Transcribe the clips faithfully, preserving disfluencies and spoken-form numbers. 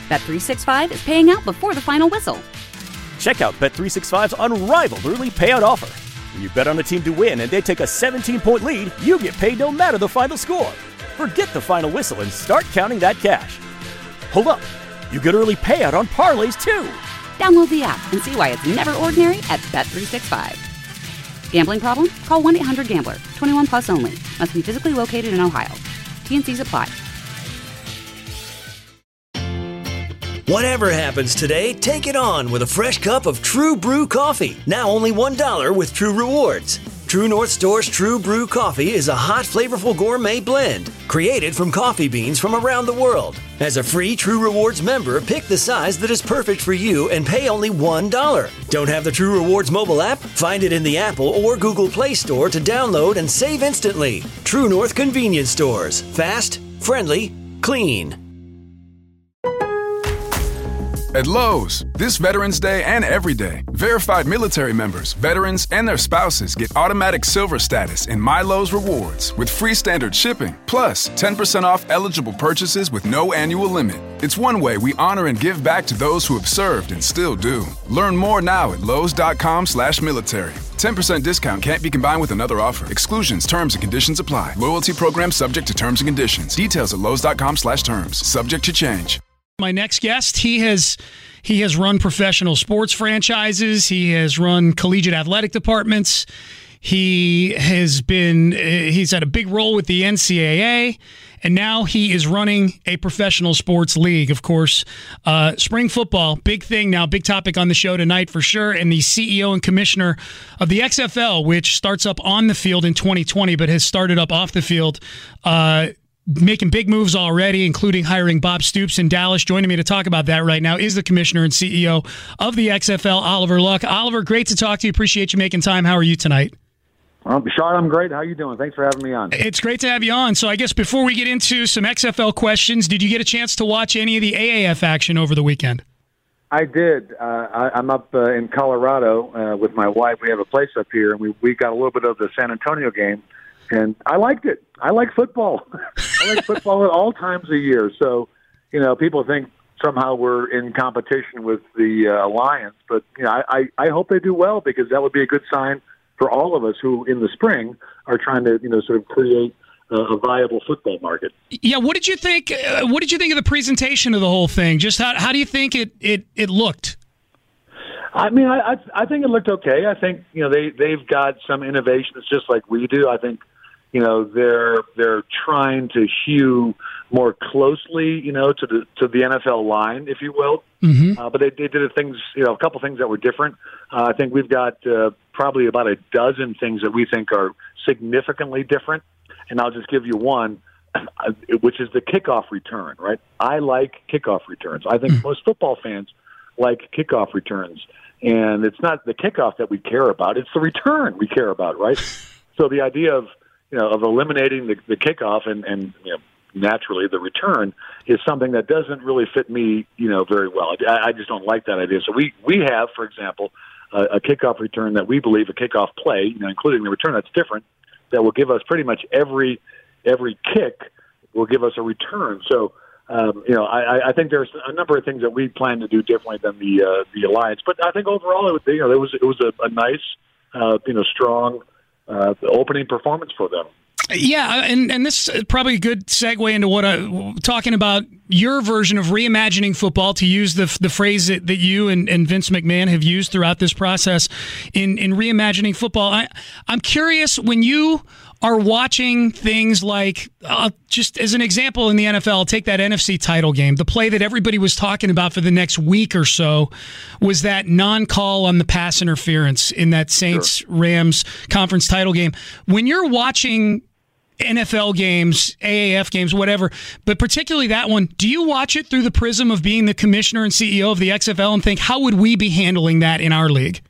Bet three sixty-five is paying out before the final whistle. Check out Bet three sixty-five's unrivaled early payout offer. When you bet on a team to win and they take a seventeen-point lead, you get paid no matter the final score. Forget the final whistle and start counting that cash. Hold up. You get early payout on parlays, too. Download the app and see why it's never ordinary at Bet three sixty-five. Gambling problem? Call one eight hundred gambler. twenty-one plus only. Must be physically located in Ohio. T N Cs apply. Whatever happens today, take it on with a fresh cup of True Brew coffee. Now only one dollar with True Rewards. True North Store's True Brew coffee is a hot, flavorful gourmet blend created from coffee beans from around the world. As a free True Rewards member, pick the size that is perfect for you and pay only one dollar. Don't have the True Rewards mobile app? Find it in the Apple or Google Play Store to download and save instantly. True North Convenience Stores. Fast, friendly, clean. At Lowe's, this Veterans Day and every day, verified military members, veterans, and their spouses get automatic silver status in My Lowe's Rewards with free standard shipping, plus ten percent off eligible purchases with no annual limit. It's one way we honor and give back to those who have served and still do. Learn more now at lowes.com slash military. ten percent discount can't be combined with another offer. Exclusions, terms, and conditions apply. Loyalty program subject to terms and conditions. Details at lowes.com slash terms. Subject to change. My next guest, he has he has run professional sports franchises. He has run collegiate athletic departments. He has been he's had a big role with the N C double A, and now he is running a professional sports league. Of course, uh, spring football, big thing now, big topic on the show tonight for sure. And the C E O and commissioner of the X F L, which starts up on the field in twenty twenty, but has started up off the field. Uh, Making big moves already, including hiring Bob Stoops in Dallas. Joining me to talk about that right now is the commissioner and C E O of the X F L, Oliver Luck. Oliver, great to talk to you. Appreciate you making time. How are you tonight? Well, Bashard, I'm great. How are you doing? Thanks for having me on. It's great to have you on. So I guess before we get into some X F L questions, did you get a chance to watch any of the A A F action over the weekend? I did. Uh, I, I'm up uh, in Colorado uh, with my wife. We have a place up here, and we, we got a little bit of the San Antonio game. And I liked it. I like football. I like football at all times of year. So, you know, people think somehow we're in competition with the uh, Lions. But, you know, I, I hope they do well because that would be a good sign for all of us who in the spring are trying to, you know, sort of create a, a viable football market. Yeah, what did you think? Uh, what did you think of the presentation of the whole thing? Just how, how do you think it, it, it looked? I mean, I, I I think it looked okay. I think, you know, they, they've got some innovations just like we do. I think, you know, they're they're trying to hew more closely, you know, to the to the N F L line, if you will. Mm-hmm. Uh, but they, they did things, you know, a couple things that were different. Uh, I think we've got uh, probably about a dozen things that we think are significantly different. And I'll just give you one, which is the kickoff return, right? I like kickoff returns. I think mm-hmm. most football fans like kickoff returns. And it's not the kickoff that we care about. It's the return we care about, right? So the idea of, you know, of eliminating the, the kickoff and, and you know, naturally the return is something that doesn't really fit me, you know, very well. I, I just don't like that idea. So we, we have, for example, a, a kickoff return that we believe a kickoff play, you know, including the return that's different, that will give us pretty much every every kick will give us a return. So, um, you know, I, I think there's a number of things that we plan to do differently than the uh, the Alliance. But I think overall, it was, you know, it was it was a, a nice, uh, you know, strong uh, opening performance for them. Yeah, and, and this is probably a good segue into what I talking about your version of reimagining football, to use the the phrase that, that you and, and Vince McMahon have used throughout this process in, in reimagining football. I, I'm curious, when you are watching things like, uh, just as an example in the N F L, take that N F C title game. The play that everybody was talking about for the next week or so was that non-call on the pass interference in that Saints-Rams conference title game. When you're watching N F L games, A A F games, whatever, but particularly that one, do you watch it through the prism of being the commissioner and C E O of the X F L and think, how would we be handling that in our league?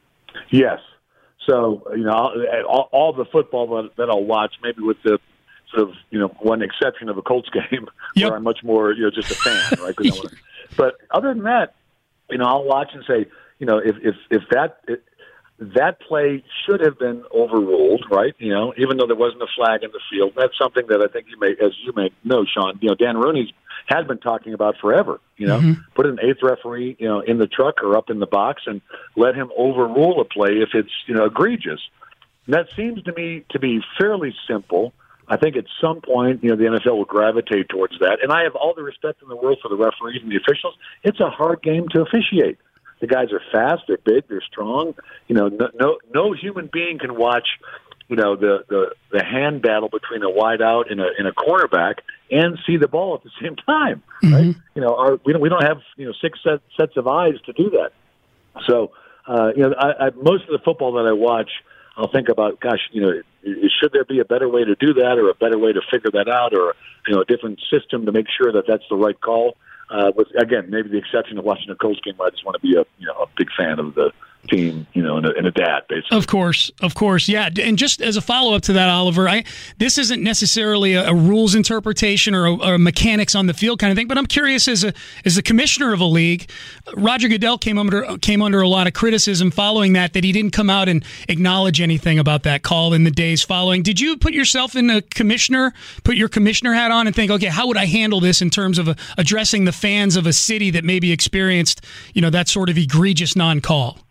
Yes. So, you know, all, all the football that, that I'll watch, maybe with the sort of, you know, one exception of a Colts game, yep. where I'm much more, you know, just a fan, right? 'Cause I wanna, but other than that, you know, I'll watch and say, you know, if if if that, it, that play should have been overruled, right? You know, even though there wasn't a flag in the field. That's something that I think you may, as you may know, Sean, you know, Dan Rooney's has been talking about forever. You know, mm-hmm. put an eighth referee, you know, in the truck or up in the box and let him overrule a play if it's, you know, egregious. And that seems to me to be fairly simple. I think at some point, you know, the N F L will gravitate towards that. And I have all the respect in the world for the referees and the officials. It's a hard game to officiate. The guys are fast, they're big, they're strong. You know, no no, no human being can watch, you know, the, the, the hand battle between a wideout and a and a cornerback and see the ball at the same time. Mm-hmm. Right? You know, our, we don't we don't have you know six set, sets of eyes to do that. So, uh, you know, I, I, most of the football that I watch, I'll think about, gosh, you know, should there be a better way to do that, or a better way to figure that out, or you know, a different system to make sure that that's the right call? Uh, with again, maybe the exception of watching a Colts game, where I just want to be a you know a big fan of the team, you know, and a, and a dad, basically. Of course, of course, yeah. And just as a follow-up to that, Oliver, I this isn't necessarily a, a rules interpretation or a, or a mechanics on the field kind of thing, but I'm curious, as a as the commissioner of a league, Roger Goodell came under came under a lot of criticism following that, that he didn't come out and acknowledge anything about that call in the days following. Did you put yourself in a commissioner, put your commissioner hat on and think, okay, how would I handle this in terms of a, addressing the fans of a city that maybe experienced, you know, that sort of egregious non-call?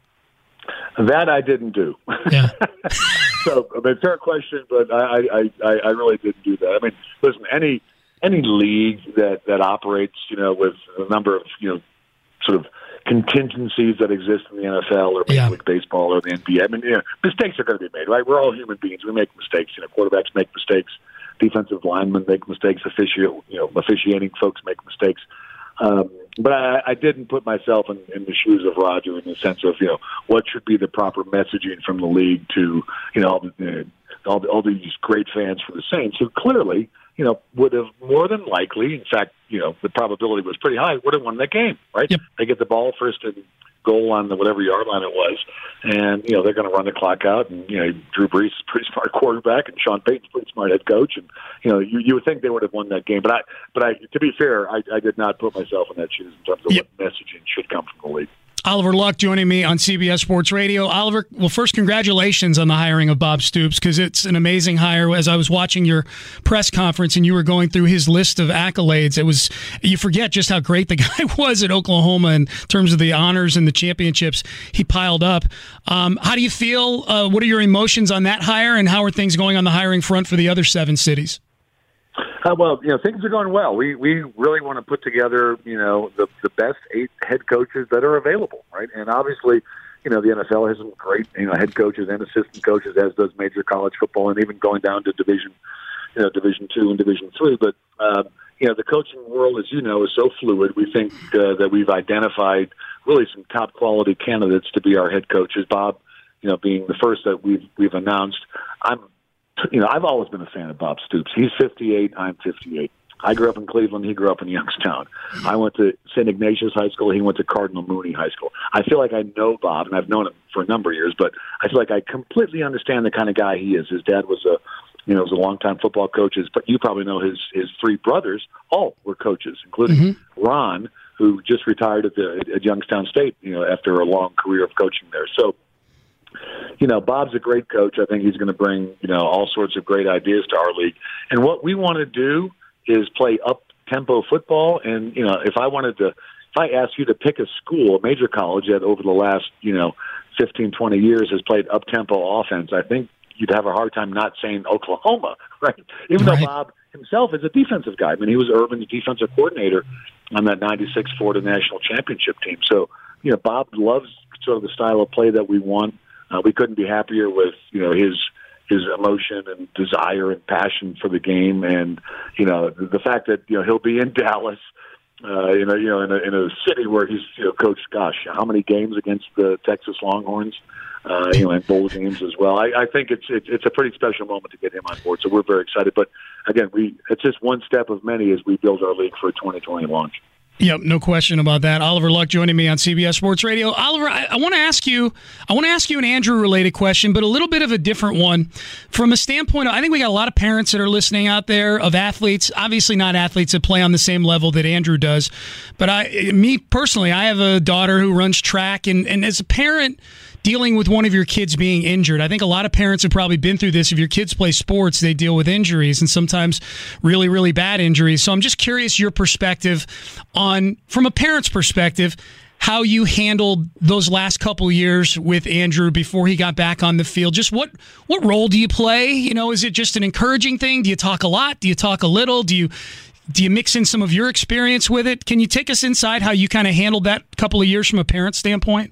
That I didn't do. Yeah. So, I mean, fair question, but I, I, I, I really didn't do that. I mean, listen, any any league that, that operates, you know, with a number of, you know, sort of contingencies that exist in the N F L or Major yeah. League Baseball or the N B A, I mean, you know, mistakes are going to be made, right? We're all human beings. We make mistakes. You know, quarterbacks make mistakes. Defensive linemen make mistakes. Offici- you know, officiating folks make mistakes. Um, but I, I didn't put myself in, in the shoes of Roger in the sense of, you know, what should be the proper messaging from the league to, you know, all, the, all, the, all these great fans for the Saints, who clearly, you know, would have more than likely, in fact, you know, the probability was pretty high, would have won that game, right? Yep. They get the ball first and goal on the whatever yard line it was, and, you know, they're going to run the clock out, and, you know, Drew Brees is a pretty smart quarterback, and Sean Payton's a pretty smart head coach, and, you know, you, you would think they would have won that game, but I, but I, to be fair, I, I did not put myself in that shoes in terms of yep. what messaging should come from the league. Oliver Luck joining me on C B S Sports Radio. Oliver, well, first, congratulations on the hiring of Bob Stoops, because it's an amazing hire. As I was watching your press conference and you were going through his list of accolades, it was, you forget just how great the guy was at Oklahoma in terms of the honors and the championships he piled up. Um, how do you feel? Uh, what are your emotions on that hire, and how are things going on the hiring front for the other seven cities? Uh, well, you know, things are going well. We we really want to put together, you know, the the best eight head coaches that are available, right? And obviously, you know, the N F L has some great, you know, head coaches and assistant coaches, as does major college football, and even going down to Division, you know, Division two and Division three. But um, you know, the coaching world, as you know, is so fluid. We think uh, that we've identified really some top quality candidates to be our head coaches. Bob, you know, being the first that we've we've announced. I'm. You know, I've always been a fan of Bob Stoops. He's fifty-eight, I'm fifty-eight. I grew up in Cleveland, he grew up in Youngstown. I went to Saint Ignatius High School, he went to Cardinal Mooney High School. I feel like I know Bob, and I've known him for a number of years, but I feel like I completely understand the kind of guy he is. His dad was a, you know, was a longtime football coach. But you probably know his his three brothers all were coaches, including mm-hmm. Ron, who just retired at the at Youngstown State, you know, after a long career of coaching there. So, you know, Bob's a great coach. I think he's going to bring, you know, all sorts of great ideas to our league. And what we want to do is play up-tempo football. And, you know, if I wanted to, if I asked you to pick a school, a major college that over the last, you know, fifteen, twenty years has played up-tempo offense, I think you'd have a hard time not saying Oklahoma, right? Even right. though Bob himself is a defensive guy. I mean, he was Urban's defensive coordinator on that ninety-six Florida National Championship team. So, you know, Bob loves sort of the style of play that we want. Uh, we couldn't be happier with, you know, his his emotion and desire and passion for the game, and you know the, the fact that you know he'll be in Dallas, uh, you know, you know, in a, in a city where he's you know coached, gosh, how many games against the Texas Longhorns, uh, you know, and bowl games as well. I, I think it's, it's it's a pretty special moment to get him on board. So we're very excited. But again, we it's just one step of many as we build our league for a twenty twenty launch. Yep, no question about that. Oliver Luck joining me on C B S Sports Radio. Oliver, I, I want to ask you, I want to ask you an Andrew-related question, but a little bit of a different one. From a standpoint of, I think we got a lot of parents that are listening out there of athletes, obviously not athletes that play on the same level that Andrew does, but I, me personally, I have a daughter who runs track, and, and as a parent, dealing with one of your kids being injured. I think a lot of parents have probably been through this. If your kids play sports, they deal with injuries, and sometimes really, really bad injuries. So I'm just curious your perspective on, from a parent's perspective, how you handled those last couple years with Andrew before he got back on the field. Just what what role do you play? You know, is it just an encouraging thing? Do you talk a lot? Do you talk a little? Do you do you mix in some of your experience with it? Can you take us inside how you kind of handled that couple of years from a parent standpoint?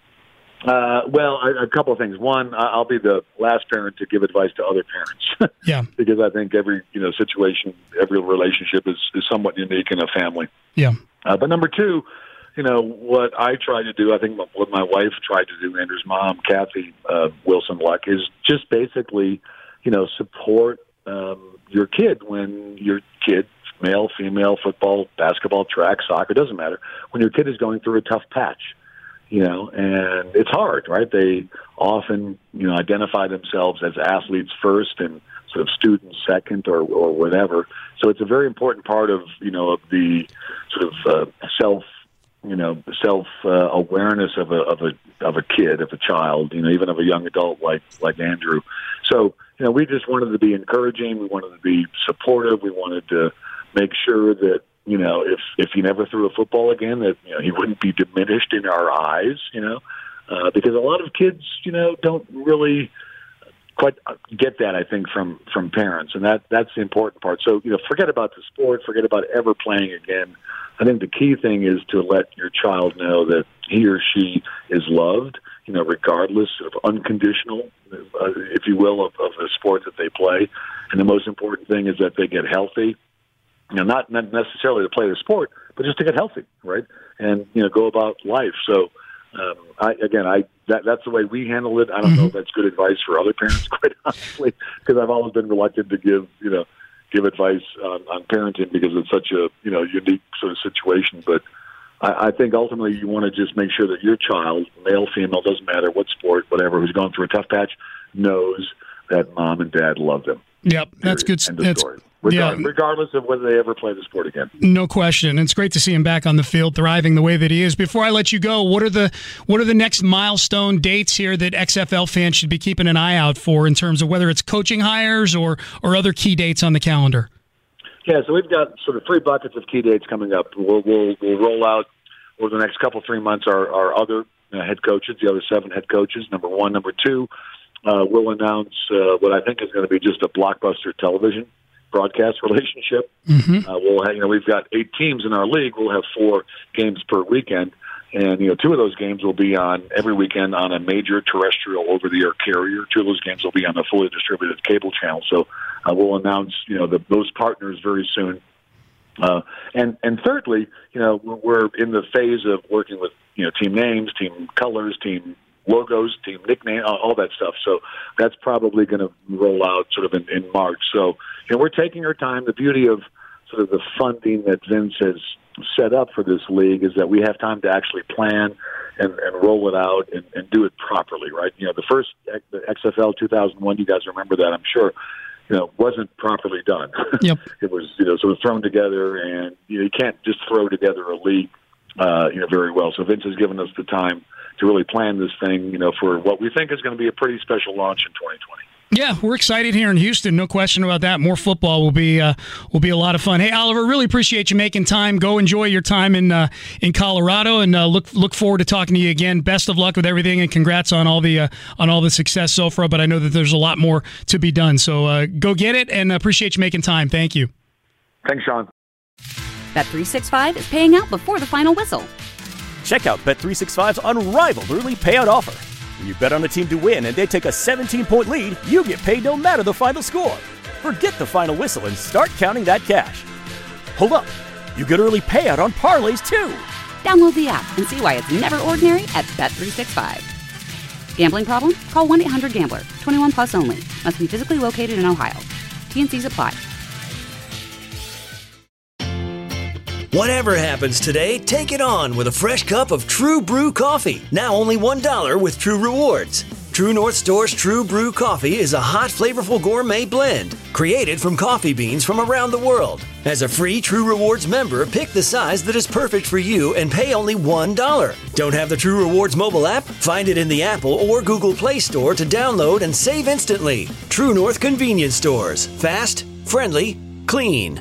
Uh, well, a, a couple of things. One, I'll be the last parent to give advice to other parents. Yeah. Because I think every you know situation, every relationship is, is somewhat unique in a family. Yeah. Uh, but number two, you know, what I try to do, I think what my wife tried to do, Andrew's mom, Kathy uh, Wilson-Luck, is just basically, you know, support um, your kid when your kid, male, female, football, basketball, track, soccer, doesn't matter, when your kid is going through a tough patch, you know, and it's hard, right? They often, you know, identify themselves as athletes first and sort of students second or, or whatever. So it's a very important part of, you know, of the sort of uh, self you know, self uh, awareness of a of a of a kid, of a child, you know, even of a young adult like like Andrew. So, you know, we just wanted to be encouraging. We wanted to be supportive. We wanted to make sure that, you know, if if he never threw a football again, that you know he wouldn't be diminished in our eyes. You know, uh, because a lot of kids, you know, don't really quite get that, I think, from from parents, and that that's the important part. So, you know, forget about the sport, forget about ever playing again. I think the key thing is to let your child know that he or she is loved, you know, regardless of unconditional, uh, if you will, of, of the sport that they play. And the most important thing is that they get healthy, you know, not, not necessarily to play the sport, but just to get healthy, right? And, you know, go about life. So, um, I, again, I that, that's the way we handle it. I don't mm-hmm. know if that's good advice for other parents, quite honestly, because I've always been reluctant to give, you know, give advice on, on parenting because it's such a, you know, unique sort of situation. But I, I think ultimately you want to just make sure that your child, male, female, doesn't matter what sport, whatever, who's going through a tough patch, knows that mom and dad love them. Yep, that's good. That's, Regard, yeah. Regardless of whether they ever play the sport again. No question. It's great to see him back on the field, thriving the way that he is. Before I let you go, what are the what are the next milestone dates here that X F L fans should be keeping an eye out for in terms of whether it's coaching hires or, or other key dates on the calendar? Yeah, so we've got sort of three buckets of key dates coming up. We'll, we'll, we'll roll out over the next couple, three months our, our other uh, head coaches, the other seven head coaches, number one. Number two, uh, we'll announce uh, what I think is going to be just a blockbuster television broadcast relationship. Mm-hmm. Uh, we'll have, you know, we've got eight teams in our league. We'll have four games per weekend, and you know, two of those games will be on every weekend on a major terrestrial over-the-air carrier. Two of those games will be on a fully distributed cable channel. So uh, we'll announce, you know, the, those partners very soon. Uh, and and thirdly, you know, we're in the phase of working with you know team names, team colors, team logos, team nickname, all that stuff. So that's probably going to roll out sort of in, in March. So, you know, we're taking our time. The beauty of sort of the funding that Vince has set up for this league is that we have time to actually plan and, and roll it out and, and do it properly, right? You know, the first the X F L two thousand one, you guys remember that, I'm sure, you know, wasn't properly done. Yep. It was, you know, sort of thrown together, and you know, you can't just throw together a league, uh, you know, very well. So Vince has given us the time to really plan this thing, you know, for what we think is going to be a pretty special launch in twenty twenty. Yeah, we're excited here in Houston. No question about that. More football will be uh, will be a lot of fun. Hey, Oliver, really appreciate you making time. Go enjoy your time in uh, in Colorado, and uh, look look forward to talking to you again. Best of luck with everything, and congrats on all the uh, on all the success so far. But I know that there's a lot more to be done. So uh, go get it, and appreciate you making time. Thank you. Thanks, Sean. Bet three sixty-five is paying out before the final whistle. Check out Bet three sixty-five's unrivaled early payout offer. When you bet on a team to win and they take a seventeen-point lead, you get paid no matter the final score. Forget the final whistle and start counting that cash. Hold up. You get early payout on parlays, too. Download the app and see why it's never ordinary at Bet three sixty-five. Gambling problem? Call one eight hundred gambler. twenty-one plus only. Must be physically located in Ohio. T N Cs apply. Whatever happens today, take it on with a fresh cup of True Brew coffee. Now only one dollar with True Rewards. True North Store's True Brew Coffee is a hot, flavorful gourmet blend created from coffee beans from around the world. As a free True Rewards member, pick the size that is perfect for you and pay only one dollar. Don't have the True Rewards mobile app? Find it in the Apple or Google Play Store to download and save instantly. True North Convenience Stores. Fast, friendly, clean.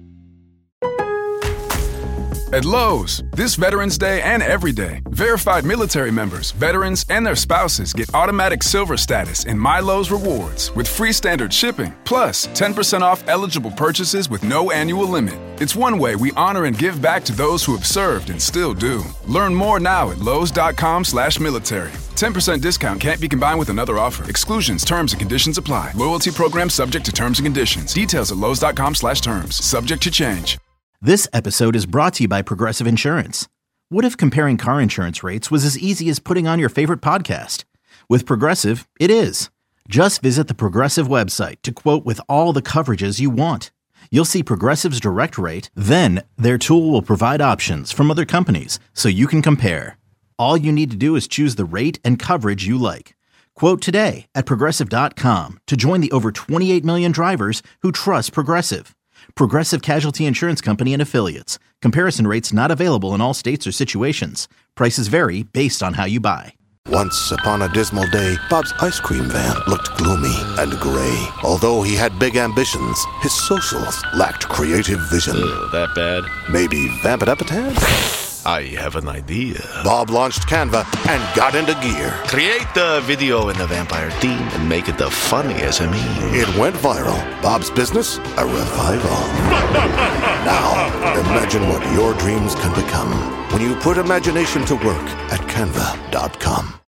At Lowe's, this Veterans Day and every day, verified military members, veterans, and their spouses get automatic silver status in My Lowe's Rewards with free standard shipping, plus ten percent off eligible purchases with no annual limit. It's one way we honor and give back to those who have served and still do. Learn more now at lowes.com slash military. ten percent discount can't be combined with another offer. Exclusions, terms, and conditions apply. Loyalty program subject to terms and conditions. Details at lowes.com slash terms. Subject to change. This episode is brought to you by Progressive Insurance. What if comparing car insurance rates was as easy as putting on your favorite podcast? With Progressive, it is. Just visit the Progressive website to quote with all the coverages you want. You'll see Progressive's direct rate, then their tool will provide options from other companies so you can compare. All you need to do is choose the rate and coverage you like. Quote today at Progressive dot com to join the over twenty-eight million drivers who trust Progressive. Progressive Casualty Insurance Company and Affiliates. Comparison rates not available in all states or situations. Prices vary based on how you buy. Once upon a dismal day, Bob's ice cream van looked gloomy and gray. Although he had big ambitions, his socials lacked creative vision. Uh, that bad? Maybe vamp it up a tad? I have an idea. Bob launched Canva and got into gear. Create the video in the vampire theme and make it the funniest of me. It went viral. Bob's business, a revival. Now, imagine what your dreams can become when you put imagination to work at canva dot com.